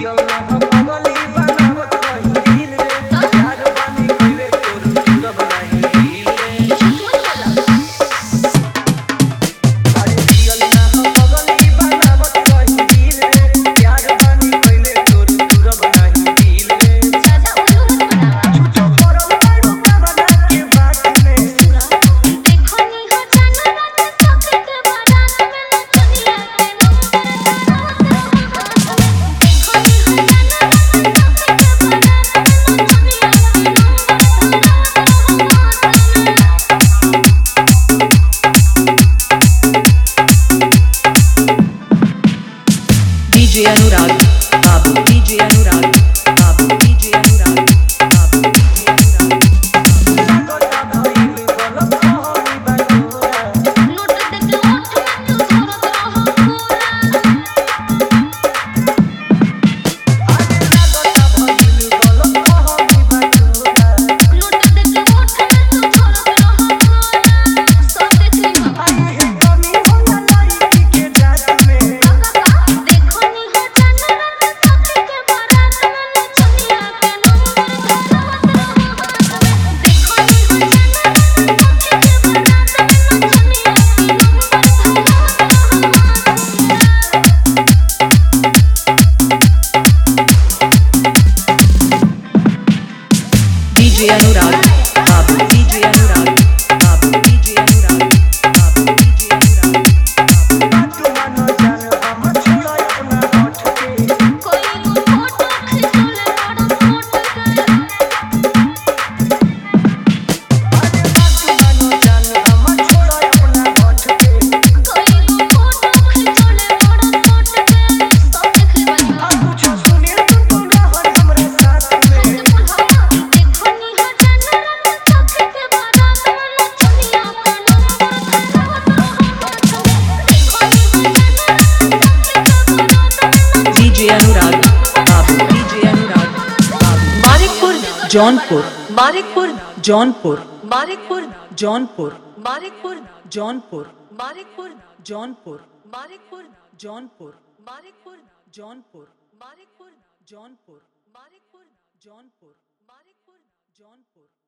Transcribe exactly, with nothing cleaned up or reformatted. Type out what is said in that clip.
DJ Anurag बाबू DJ Anurag बाबू DJ Anurag बाबू डीजे अनुराग डीजे अनुराग बाबू डीजे अनुराग बाबू डीजे अनुराग बाबू डीजे अनुराग बातू मानो जान हम छोड़ो अपना होठ के कोई को फोटो खिंचोले बड़ा फोट के अरे बातू मानो जान हम छोड़ो अपना होठ के कोई को फोटो खिंचोले बड़ा फोट के सब देख ले बनी अब कुछ सुने तू रहर हमरे साथ में डीजे अनुराग बाबू डीजे अनुराग बाबू मानिकपुर जौनपुर मानिकपुर जौनपुर मानिकपुर जौनपुर मानिकपुर जौनपुर मानिकपुर जौनपुर मानिकपुर जौनपुर मानिकपुर जौनपुर मानिकपुर जौनपुर मानिकपुर जौनपुर मानिकपुर जौनपुर